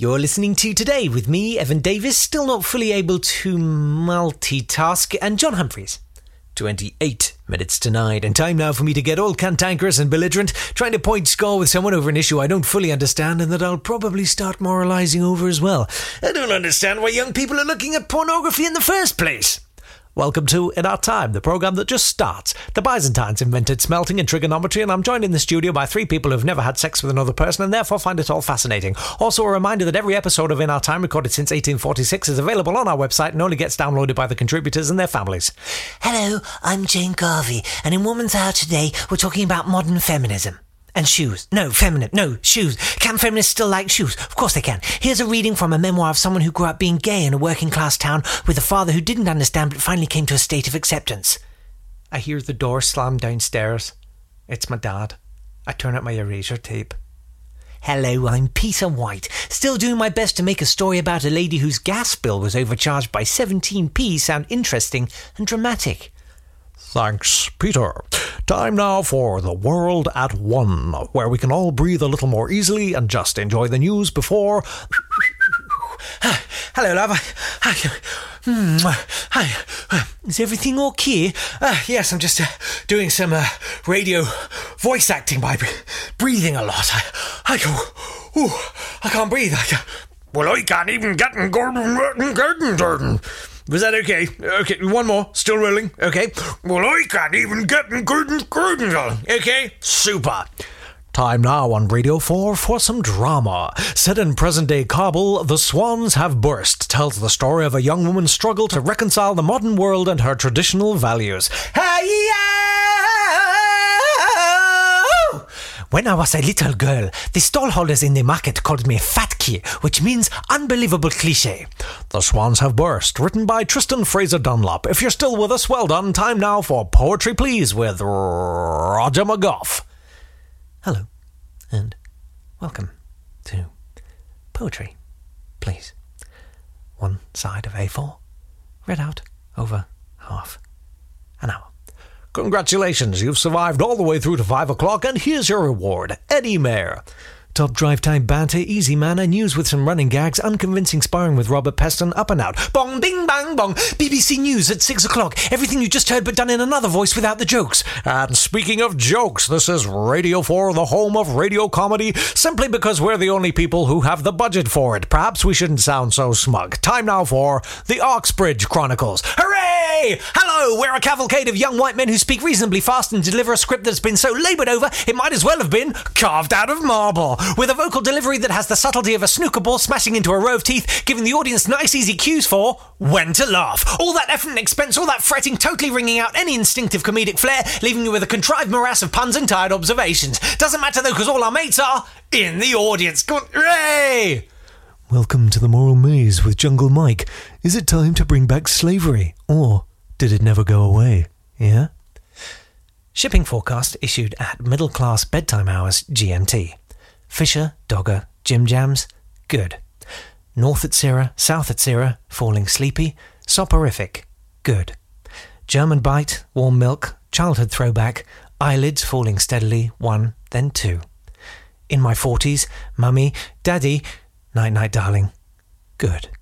You're listening to Today with me, Evan Davis, still not fully able to multitask, and John Humphreys. 28 minutes to 9, and time now for me to get all cantankerous and belligerent, trying to point score with someone over an issue I don't fully understand and that I'll probably start moralising over as well. I don't understand why young people are looking at pornography in the first place. Welcome to In Our Time, the programme that just starts. The Byzantines invented smelting and trigonometry, and I'm joined in the studio by three people who've never had sex with another person and therefore find it all fascinating. Also a reminder that every episode of In Our Time, recorded since 1846, is available on our website and only gets downloaded by the contributors and their families. Hello, I'm Jane Garvey, and in Woman's Hour today, we're talking about modern feminism. And shoes. Shoes. Can feminists still like shoes? Of course they can. Here's a reading from a memoir of someone who grew up being gay in a working-class town with a father who didn't understand but finally came to a state of acceptance. I hear the door slam downstairs. It's my dad. I turn out my eraser tape. Hello, I'm Peter White, still doing my best to make a story about a lady whose gas bill was overcharged by 17p sound interesting and dramatic. Thanks, Peter. Time now for The World at One, where we can all breathe a little more easily and just enjoy the news before... Hello, love. Hi. Is everything okay? Yes, I'm just doing some radio voice acting by breathing a lot. I can't breathe. I can't even get in garden. Was that okay? Okay, one more. Still rolling. Okay. Well, I can't even get in garden. Okay. Super. Time now on Radio 4 for some drama. Set in present-day Kabul, The Swans Have Burst tells the story of a young woman's struggle to reconcile the modern world and her traditional values. When I was a little girl, the stallholders in the market called me Fatki, which means unbelievable cliché. The Swans Have Burst, written by Tristan Fraser Dunlop. If you're still with us, well done. Time now for Poetry Please with Roger McGough. Hello, and welcome to Poetry Please. One side of A4, read out over half an hour. Congratulations, you've survived all the way through to 5 o'clock, and here's your reward, Eddie Mayer. Top drive time banter, easy manner, news with some running gags, unconvincing sparring with Robert Peston, up and out. Bong, bing, bang, bong. BBC News at 6 o'clock. Everything you just heard but done in another voice without the jokes. And speaking of jokes, this is Radio 4, the home of radio comedy, simply because we're the only people who have the budget for it. Perhaps we shouldn't sound so smug. Time now for The Oxbridge Chronicles. Hooray! Hello, we're a cavalcade of young white men who speak reasonably fast and deliver a script that's been so laboured over, it might as well have been carved out of marble. With a vocal delivery that has the subtlety of a snooker ball smashing into a row of teeth, giving the audience nice easy cues for when to laugh. All that effort and expense, all that fretting, totally wringing out any instinctive comedic flair, leaving you with a contrived morass of puns and tired observations. Doesn't matter though, because all our mates are in the audience. Come on, hooray! Welcome to the Moral Maze with Jungle Mike. Is it time to bring back slavery? Or did it never go away? Yeah? Shipping forecast issued at middle class bedtime hours GMT. Fisher, Dogger, Jim Jams, good. North at Syrah, south at Syrah, falling sleepy, soporific, good. German bite, warm milk, childhood throwback, eyelids falling steadily, 1, then 2. In my 40s, mummy, daddy, night-night darling, good.